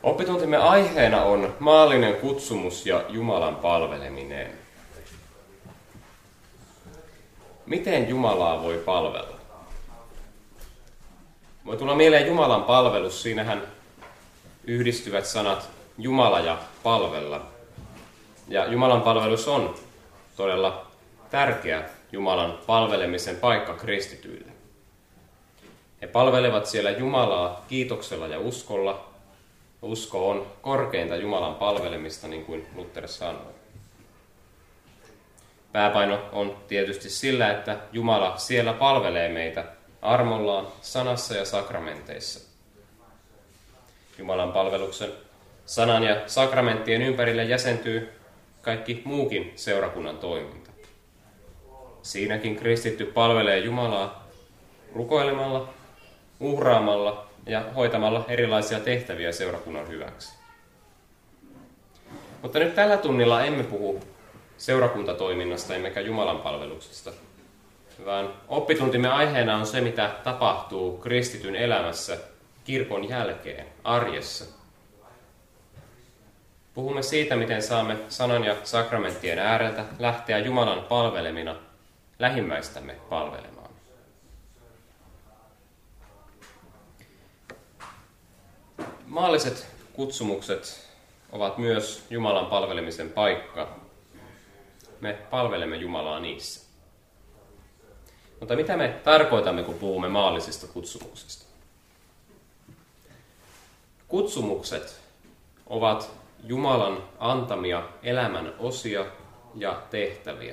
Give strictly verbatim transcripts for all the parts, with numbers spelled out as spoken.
Oppituntimme aiheena on maallinen kutsumus ja Jumalan palveleminen. Miten Jumalaa voi palvella? Voi tulla mieleen Jumalan palvelus. Siinähän yhdistyvät sanat Jumala ja palvella. Ja Jumalan palvelus on todella tärkeä Jumalan palvelemisen paikka kristityille. He palvelevat siellä Jumalaa kiitoksella ja uskolla. Usko on korkeinta Jumalan palvelemista, niin kuin Luther sanoi. Pääpaino on tietysti sillä, että Jumala siellä palvelee meitä armollaan, sanassa ja sakramenteissa. Jumalan palveluksen sanan ja sakramenttien ympärille jäsentyy kaikki muukin seurakunnan toiminta. Siinäkin kristitty palvelee Jumalaa rukoilemalla, uhraamalla ja hoitamalla erilaisia tehtäviä seurakunnan hyväksi. Mutta nyt tällä tunnilla emme puhu seurakuntatoiminnasta emmekä Jumalan palveluksesta, vaan oppituntimme aiheena on se, mitä tapahtuu kristityn elämässä kirkon jälkeen, arjessa. Puhumme siitä, miten saamme sanan ja sakramenttien ääreltä lähteä Jumalan palvelemina lähimmäistämme palvelemaan. Maalliset kutsumukset ovat myös Jumalan palvelemisen paikka. Me palvelemme Jumalaa niissä. Mutta mitä me tarkoitamme, kun puhumme maallisista kutsumuksista? Kutsumukset ovat Jumalan antamia elämän osia ja tehtäviä.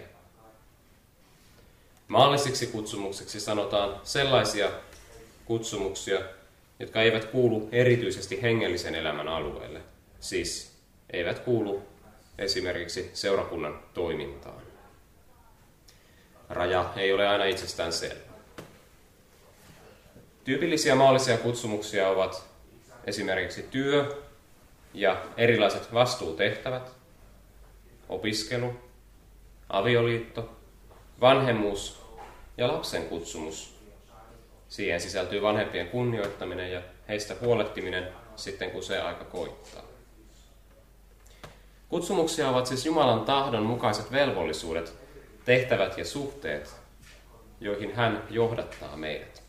Maallisiksi kutsumukseksi sanotaan sellaisia kutsumuksia, jotka eivät kuulu erityisesti hengellisen elämän alueelle, siis eivät kuulu esimerkiksi seurakunnan toimintaan. Raja ei ole aina itsestään selvä. Tyypillisiä maallisia kutsumuksia ovat esimerkiksi työ ja erilaiset vastuutehtävät, opiskelu, avioliitto, vanhemmuus ja lapsen kutsumus. Siihen sisältyy vanhempien kunnioittaminen ja heistä huolehtiminen sitten, kun se aika koittaa. Kutsumuksia ovat siis Jumalan tahdon mukaiset velvollisuudet, tehtävät ja suhteet, joihin hän johdattaa meidät.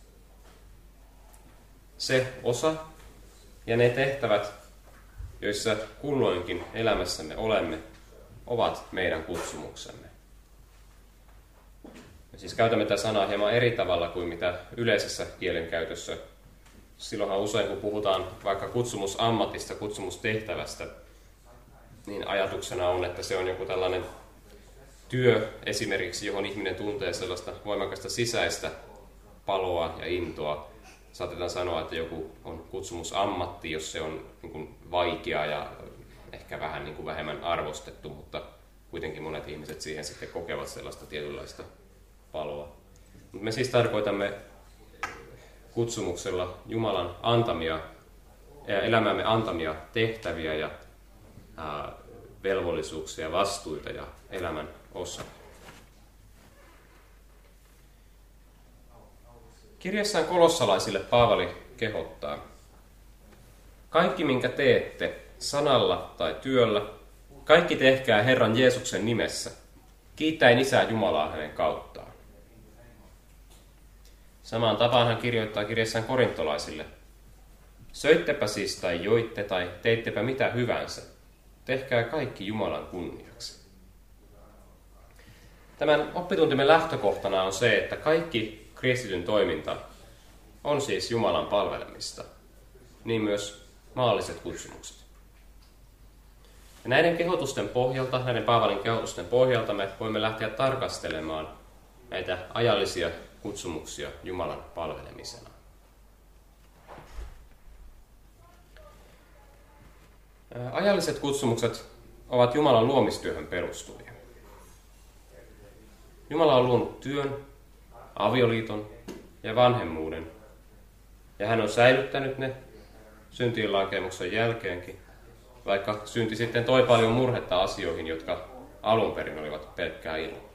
Se osa ja ne tehtävät, joissa kulloinkin elämässämme olemme, ovat meidän kutsumuksemme. Me siis käytämme tätä sanaa hieman eri tavalla kuin mitä yleisessä kielenkäytössä. Silloinhan usein, kun puhutaan vaikka kutsumusammatista, kutsumustehtävästä, niin ajatuksena on, että se on joku tällainen työ esimerkiksi, johon ihminen tuntee sellaista voimakasta sisäistä paloa ja intoa. Saatetaan sanoa, että joku on kutsumusammatti, jos se on niin kuin vaikea ja ehkä vähän niin kuin vähemmän arvostettu, mutta kuitenkin monet ihmiset siihen sitten kokevat sellaista tietynlaista paloa. Me siis tarkoitamme kutsumuksella Jumalan antamia, elämämme antamia tehtäviä ja ää, velvollisuuksia, vastuita ja elämän osaa. Kirjassaan kolossalaisille Paavali kehottaa: kaikki, minkä teette, sanalla tai työllä, kaikki tehkää Herran Jeesuksen nimessä, kiittäen Isää Jumalaa hänen kauttaan. Samaan tapaan hän kirjoittaa kirjassaan korintolaisille: söittepä siis tai joitte tai teittepä mitä hyvänsä, tehkää kaikki Jumalan kunniaksi. Tämän oppituntimme lähtökohtana on se, että kaikki kristityn toiminta on siis Jumalan palvelemista, niin myös maalliset kutsumukset. Ja näiden kehotusten pohjalta, näiden Paavalin kehotusten pohjalta me voimme lähteä tarkastelemaan näitä ajallisia kutsumuksia Jumalan palvelemisena. Ajalliset kutsumukset ovat Jumalan luomistyöhön perustuvia. Jumala on luonut työn, avioliiton ja vanhemmuuden, ja hän on säilyttänyt ne syntiinlankemuksen jälkeenkin, vaikka synti sitten toi paljon murhetta asioihin, jotka alun perin olivat pelkkää iloa.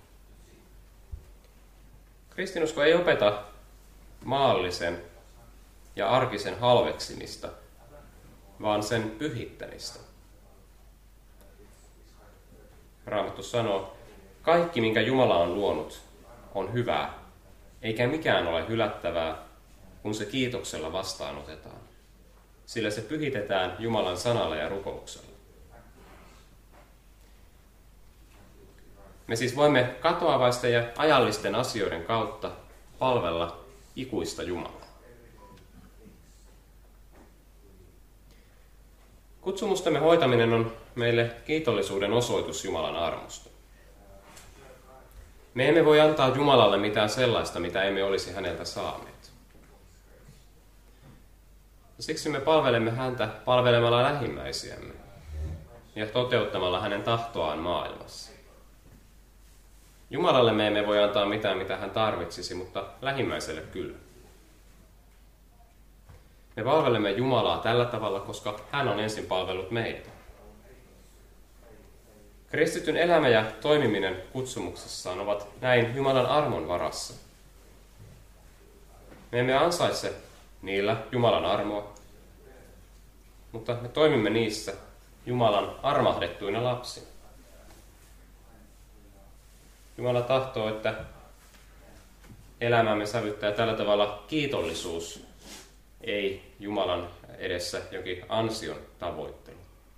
Kristinusko ei opeta maallisen ja arkisen halveksimista, vaan sen pyhittämistä. Raamattu sanoo, kaikki minkä Jumala on luonut on hyvää, eikä mikään ole hylättävää, kun se kiitoksella vastaanotetaan. Sillä se pyhitetään Jumalan sanalla ja rukouksella. Me siis voimme katoavaisten ja ajallisten asioiden kautta palvella ikuista Jumalaa. Kutsumustemme hoitaminen on meille kiitollisuuden osoitus Jumalan armosta. Me emme voi antaa Jumalalle mitään sellaista, mitä emme olisi häneltä saaneet. Siksi me palvelemme häntä palvelemalla lähimmäisiämme ja toteuttamalla hänen tahtoaan maailmassa. Jumalalle me emme voi antaa mitään, mitä hän tarvitsisi, mutta lähimmäiselle kyllä. Me palvelemme Jumalaa tällä tavalla, koska hän on ensin palvellut meitä. Kristityn elämä ja toimiminen kutsumuksessaan ovat näin Jumalan armon varassa. Me emme ansaitse niillä Jumalan armoa, mutta me toimimme niissä Jumalan armahdettuina lapsina. Jumala tahtoo, että elämämme sävyttää tällä tavalla kiitollisuus, ei Jumalan edessä jokin ansion tavoittelu.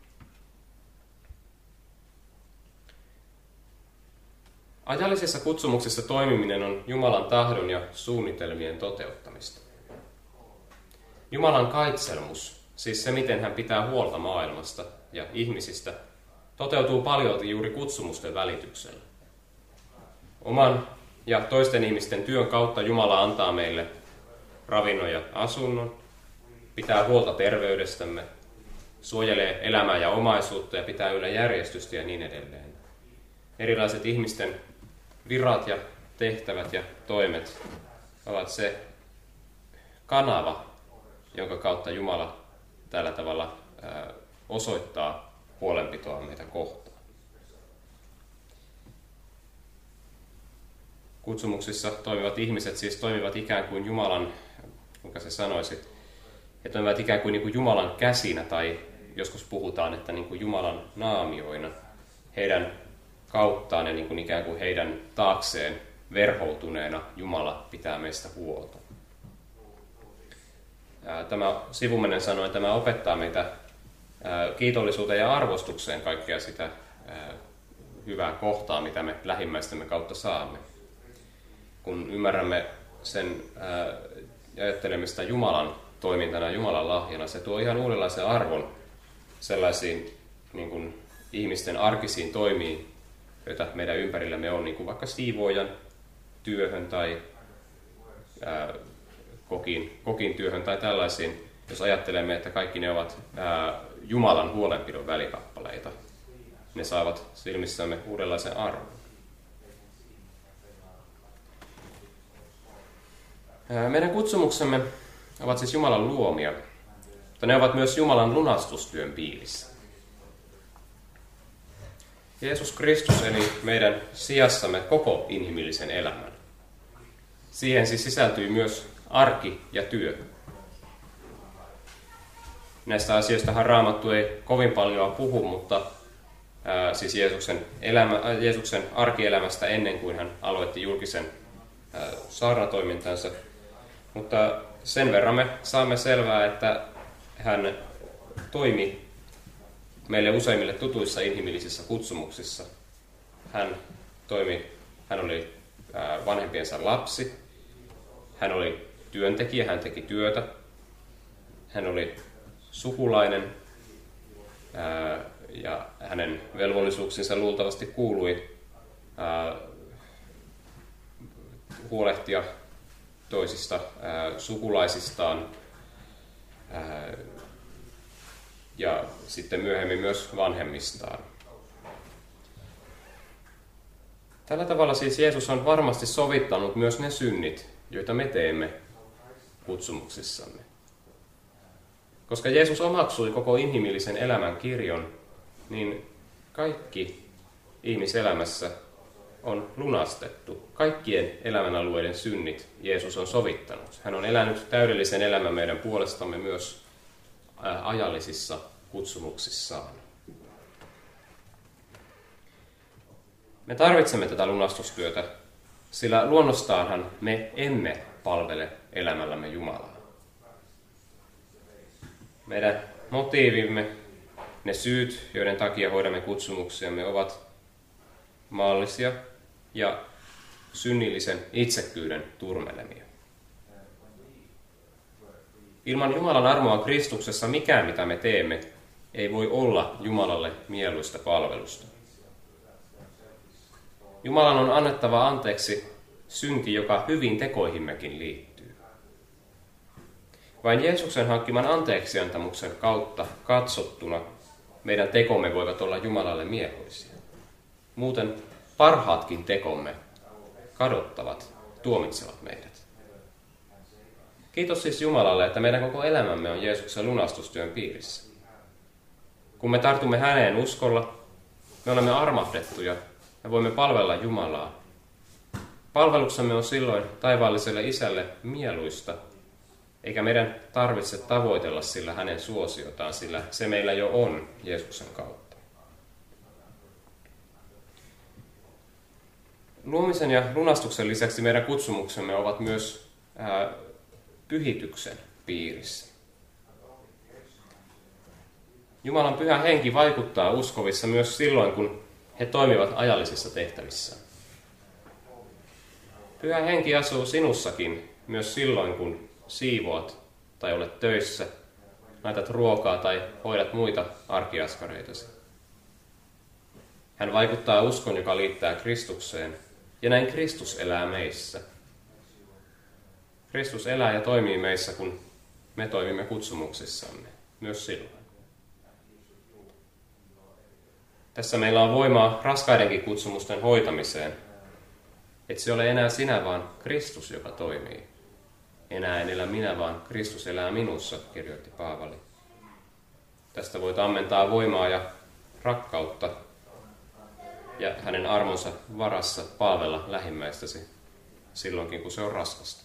Ajallisessa kutsumuksessa toimiminen on Jumalan tahdon ja suunnitelmien toteuttamista. Jumalan kaitselmus, siis se miten hän pitää huolta maailmasta ja ihmisistä, toteutuu paljolti juuri kutsumusten välityksellä. Oman ja toisten ihmisten työn kautta Jumala antaa meille ravinnon ja asunnon, pitää huolta terveydestämme, suojelee elämää ja omaisuutta ja pitää yllä järjestystä ja niin edelleen. Erilaiset ihmisten virat ja tehtävät ja toimet ovat se kanava, jonka kautta Jumala tällä tavalla ää, osoittaa huolenpitoa meitä kohtaan. Kutsumuksissa toimivat ihmiset siis toimivat ikään kuin Jumalan, kuinka se sanoisi, he toimivat ikään kuin, niin kuin Jumalan käsinä tai joskus puhutaan, että niin kuin Jumalan naamioina. Heidän kauttaan ja niin kuin ikään kuin heidän taakseen verhoutuneena Jumala pitää meistä huolta. Tämä sivumennen sanoi, että tämä opettaa meitä kiitollisuuteen ja arvostukseen kaikkea sitä hyvää kohtaa, mitä me lähimmäistemme kautta saamme. Kun ymmärrämme sen ja ajattelemme sitä Jumalan toimintana ja Jumalan lahjana, se tuo ihan uudenlaisen arvon sellaisiin niin kuin ihmisten arkisiin toimiin, joita meidän ympärillämme on, niin kuin vaikka siivoojan työhön tai ää, kokin, kokin työhön tai tällaisiin, jos ajattelemme, että kaikki ne ovat ää, Jumalan huolenpidon välikappaleita. Ne saavat silmissämme uudenlaisen arvon. Ää, meidän kutsumuksemme ovat siis Jumalan luomia, mutta ne ovat myös Jumalan lunastustyön piirissä. Jeesus Kristus eli meidän sijassamme koko inhimillisen elämän. Siihen siis sisältyy myös arki ja työ. Näistä asioistahan Raamattu ei kovin paljon puhu, mutta ää, siis Jeesuksen, elämä, ää, Jeesuksen arkielämästä ennen kuin hän aloitti julkisen ää, saarnatoimintansa. Mutta sen verran me saamme selvää, että hän toimi meille useimmille tutuissa inhimillisissä kutsumuksissa. Hän toimi, hän oli vanhempiensa lapsi, hän oli työntekijä, hän teki työtä, hän oli sukulainen ja hänen velvollisuuksinsa luultavasti kuului huolehtia toisista sukulaisistaan ja sitten myöhemmin myös vanhemmistaan. Tällä tavalla siis Jeesus on varmasti sovittanut myös ne synnit, joita me teemme kutsumuksissamme. Koska Jeesus omaksui koko inhimillisen elämän kirjon, niin kaikki ihmiselämässä on lunastettu. Kaikkien elämänalueiden synnit Jeesus on sovittanut. Hän on elänyt täydellisen elämän meidän puolestamme myös ajallisissa kutsumuksissaan. Me tarvitsemme tätä lunastustyötä, sillä luonnostaanhan me emme palvele elämällämme Jumalaa. Meidän motiivimme, ne syyt, joiden takia hoidamme kutsumuksiamme, ovat maallisia ja synnillisen itsekkyyden turmelemia. Ilman Jumalan armoa Kristuksessa mikään, mitä me teemme, ei voi olla Jumalalle mieluista palvelusta. Jumalan on annettava anteeksi synti, joka hyvin tekoihimmekin liittyy. Vain Jeesuksen hankkiman anteeksiantamuksen kautta katsottuna meidän tekomme voivat olla Jumalalle mieluisia. Muuten parhaatkin tekomme kadottavat, tuomitsevat meidät. Kiitos siis Jumalalle, että meidän koko elämämme on Jeesuksen lunastustyön piirissä. Kun me tartumme häneen uskolla, me olemme armahdettuja ja voimme palvella Jumalaa. Palveluksemme on silloin taivaalliselle Isälle mieluista, eikä meidän tarvitse tavoitella sillä hänen suosiotaan, sillä se meillä jo on Jeesuksen kautta. Luomisen ja lunastuksen lisäksi meidän kutsumuksemme ovat myös ää, pyhityksen piirissä. Jumalan pyhä henki vaikuttaa uskovissa myös silloin, kun he toimivat ajallisissa tehtävissä. Pyhä henki asuu sinussakin myös silloin, kun siivoat tai olet töissä, laitat ruokaa tai hoidat muita arkiaskareitasi. Hän vaikuttaa uskon, joka liittää Kristukseen, ja näin Kristus elää meissä. Kristus elää ja toimii meissä, kun me toimimme kutsumuksissamme, myös silloin. Tässä meillä on voimaa raskaidenkin kutsumusten hoitamiseen. Et se ole enää sinä, vaan Kristus, joka toimii. Enää en elä minä, vaan Kristus elää minussa, kirjoitti Paavali. Tästä voit ammentaa voimaa ja rakkautta ja hänen armonsa varassa palvella lähimmäistäsi silloinkin, kun se on raskasta.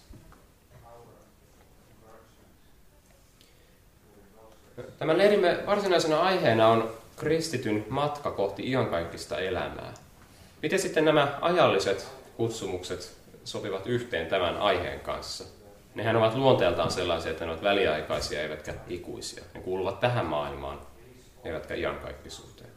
Tämän leirimme varsinaisena aiheena on kristityn matka kohti iankaikkista elämää. Miten sitten nämä ajalliset kutsumukset sopivat yhteen tämän aiheen kanssa? Nehän ovat luonteeltaan sellaisia, että ne ovat väliaikaisia eivätkä ikuisia. Ne kuuluvat tähän maailmaan, eivätkä iankaikkisuuteen.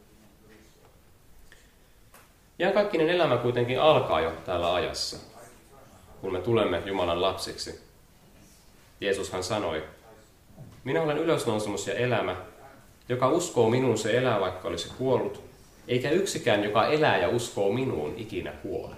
Iankaikkinen elämä kuitenkin alkaa jo täällä ajassa, kun me tulemme Jumalan lapsiksi. Jeesushan sanoi, minä olen ylösnousemus ja elämä, joka uskoo minuun, se elää, vaikka olisi kuollut, eikä yksikään, joka elää ja uskoo minuun, ikinä kuole.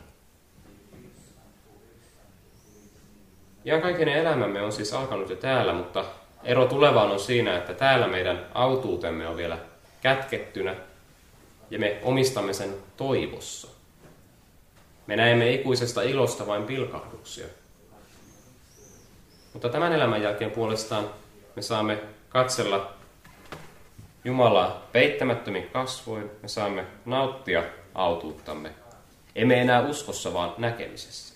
Iankaikkinen elämämme on siis alkanut jo täällä, mutta ero tulevaan on siinä, että täällä meidän autuutemme on vielä kätkettynä ja me omistamme sen toivossa. Me näemme ikuisesta ilosta vain pilkahduksia. Mutta tämän elämän jälkeen puolestaan me saamme katsella Jumalaa peittämättömin kasvoin, me saamme nauttia autuuttamme. Emme enää uskossa, vaan näkemisessä.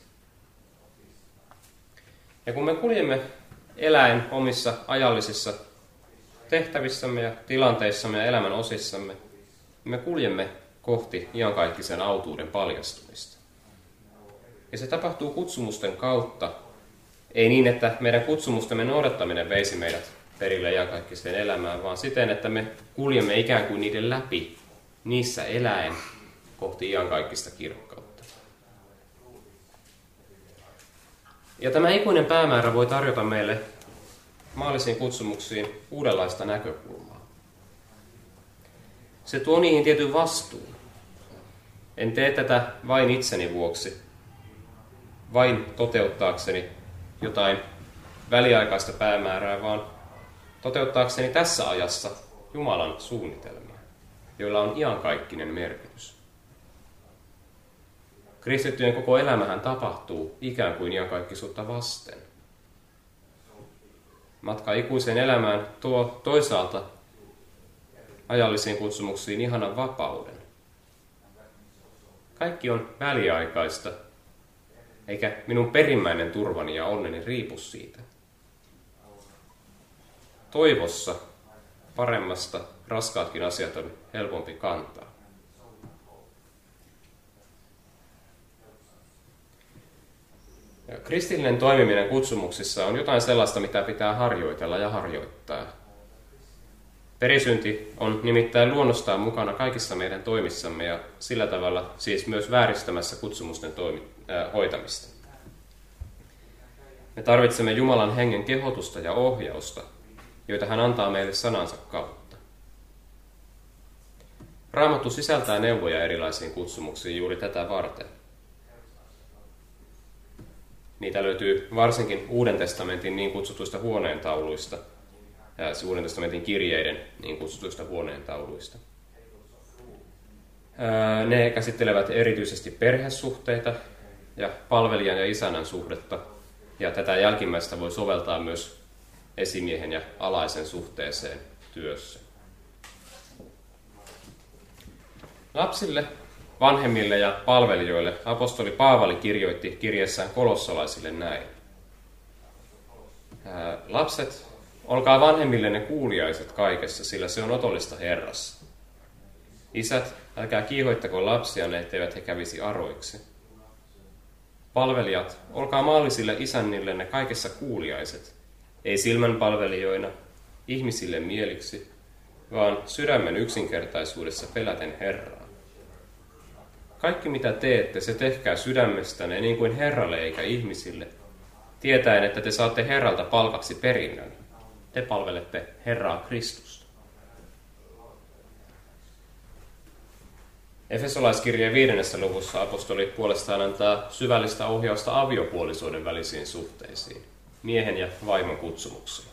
Ja kun me kuljemme eläen omissa ajallisissa tehtävissämme ja tilanteissamme ja elämän osissamme, me kuljemme kohti iankaikkisen autuuden paljastumista. Ja se tapahtuu kutsumusten kautta, ei niin, että meidän kutsumustemme noudattaminen veisi meidät perille iankaikkiseen elämään, vaan siten, että me kuljemme ikään kuin niiden läpi, niissä eläen kohti iankaikkista kirkkautta. Ja tämä ikuinen päämäärä voi tarjota meille maallisiin kutsumuksiin uudenlaista näkökulmaa. Se tuo niihin tietyn vastuun. En tee tätä vain itseni vuoksi, vain toteuttaakseni jotain väliaikaista päämäärää, vaan toteuttaakseni tässä ajassa Jumalan suunnitelmia, joilla on iankaikkinen merkitys. Kristittyjen koko elämähän tapahtuu ikään kuin iankaikkisuutta vasten. Matka ikuiseen elämään tuo toisaalta ajallisiin kutsumuksiin ihanan vapauden. Kaikki on väliaikaista, eikä minun perimmäinen turvani ja onneni riipu siitä. toivossa paremmasta raskaatkin asiat on helpompi kantaa. Ja kristillinen toimiminen kutsumuksissa on jotain sellaista, mitä pitää harjoitella ja harjoittaa. Perisynti on nimittäin luonnostaan mukana kaikissa meidän toimissamme ja sillä tavalla siis myös vääristämässä kutsumusten toimi, äh, hoitamista. Me tarvitsemme Jumalan hengen kehotusta ja ohjausta, joita hän antaa meille sanansa kautta. Raamattu sisältää neuvoja erilaisiin kutsumuksiin juuri tätä varten. Niitä löytyy varsinkin Uuden testamentin niin kutsutuista huoneentauluista ja Uuden testamentin kirjeiden niin kutsutuista huoneentauluista. Ne käsittelevät erityisesti perhesuhteita ja palvelijan ja isännän suhdetta, ja tätä jälkimmäistä voi soveltaa myös esimiehen ja alaisen suhteeseen työssä. Lapsille, vanhemmille ja palvelijoille apostoli Paavali kirjoitti kirjeessään kolossalaisille näin. Ää, lapset, olkaa vanhemmillenne kuuliaiset kaikessa, sillä se on otollista Herrassa. Isät, älkää kiihoittako lapsianne, etteivät he kävisi aroiksi. Palvelijat, olkaa maallisille isännillenne kaikessa kuuliaiset, ei silmänpalvelijoina, ihmisille mieliksi, vaan sydämen yksinkertaisuudessa peläten Herraa. Kaikki mitä teette, se tehkää sydämestänne niin kuin Herralle eikä ihmisille, tietäen, että te saatte Herralta palkaksi perinnön. Te palvelette Herraa Kristusta. Efesolaiskirjeen viidennessä luvussa apostoli puolestaan antaa syvällistä ohjausta aviopuolisoiden välisiin suhteisiin, miehen ja vaimon kutsumuksiin.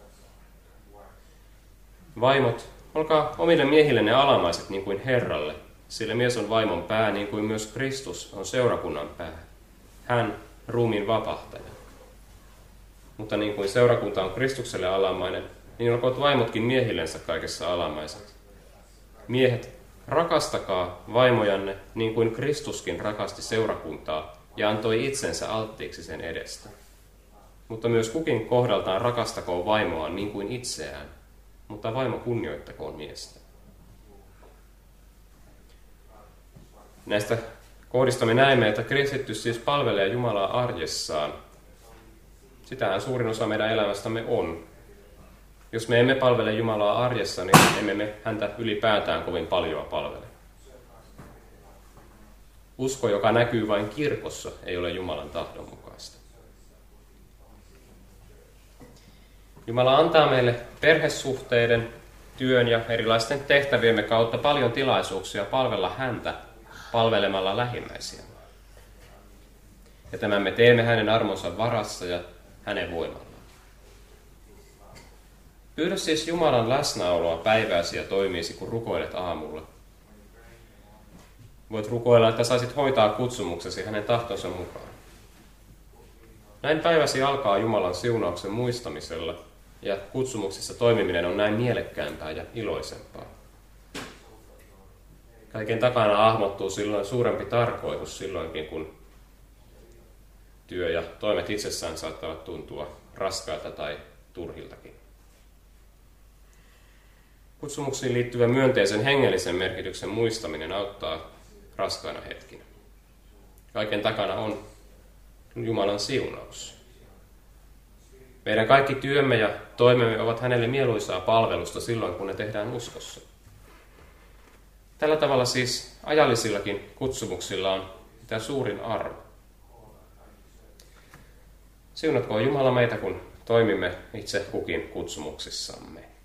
Vaimot, olkaa omille miehillenne alamaiset niin kuin Herralle, sillä mies on vaimon pää niin kuin myös Kristus on seurakunnan pää. Hän ruumiin vapahtaja. Mutta niin kuin seurakunta on Kristukselle alamainen, niin olkoot vaimotkin miehillensä kaikessa alamaiset. Miehet, rakastakaa vaimojanne niin kuin Kristuskin rakasti seurakuntaa ja antoi itsensä alttiiksi sen edestä. Mutta myös kukin kohdaltaan rakastakoon vaimoaan niin kuin itseään, mutta vaimo kunnioittakoon miestä. Näistä kohdista me näemme, että kristitty siis palvelee Jumalaa arjessaan. Sitähän suurin osa meidän elämästämme on. Jos me emme palvele Jumalaa arjessa, niin emme me häntä ylipäätään kovin paljon palvele. Usko, joka näkyy vain kirkossa, ei ole Jumalan tahdon mukaista. Jumala antaa meille perhesuhteiden, työn ja erilaisten tehtäviemme kautta paljon tilaisuuksia palvella häntä palvelemalla lähimmäisiä. Ja tämän me teemme hänen armonsa varassa ja hänen voimallaan. Pyydä siis Jumalan läsnäoloa päiväsi ja toimiisi, kun rukoilet aamulla. Voit rukoilla, että saisit hoitaa kutsumuksesi hänen tahtonsa mukaan. Näin päiväsi alkaa Jumalan siunauksen muistamisella, ja kutsumuksissa toimiminen on näin mielekkäämpää ja iloisempaa. Kaiken takana hahmottuu silloin suurempi tarkoitus silloinkin, kun työ ja toimet itsessään saattavat tuntua raskailta tai turhiltakin. Kutsumuksiin liittyvän myönteisen hengellisen merkityksen muistaminen auttaa raskaana hetkinä. Kaiken takana on Jumalan siunaus. Meidän kaikki työmme ja toimemme ovat hänelle mieluisaa palvelusta silloin, kun ne tehdään uskossa. Tällä tavalla siis ajallisillakin kutsumuksilla on mitä suurin arvo. Siunatkoon Jumala meitä, kun toimimme itse kukin kutsumuksissamme.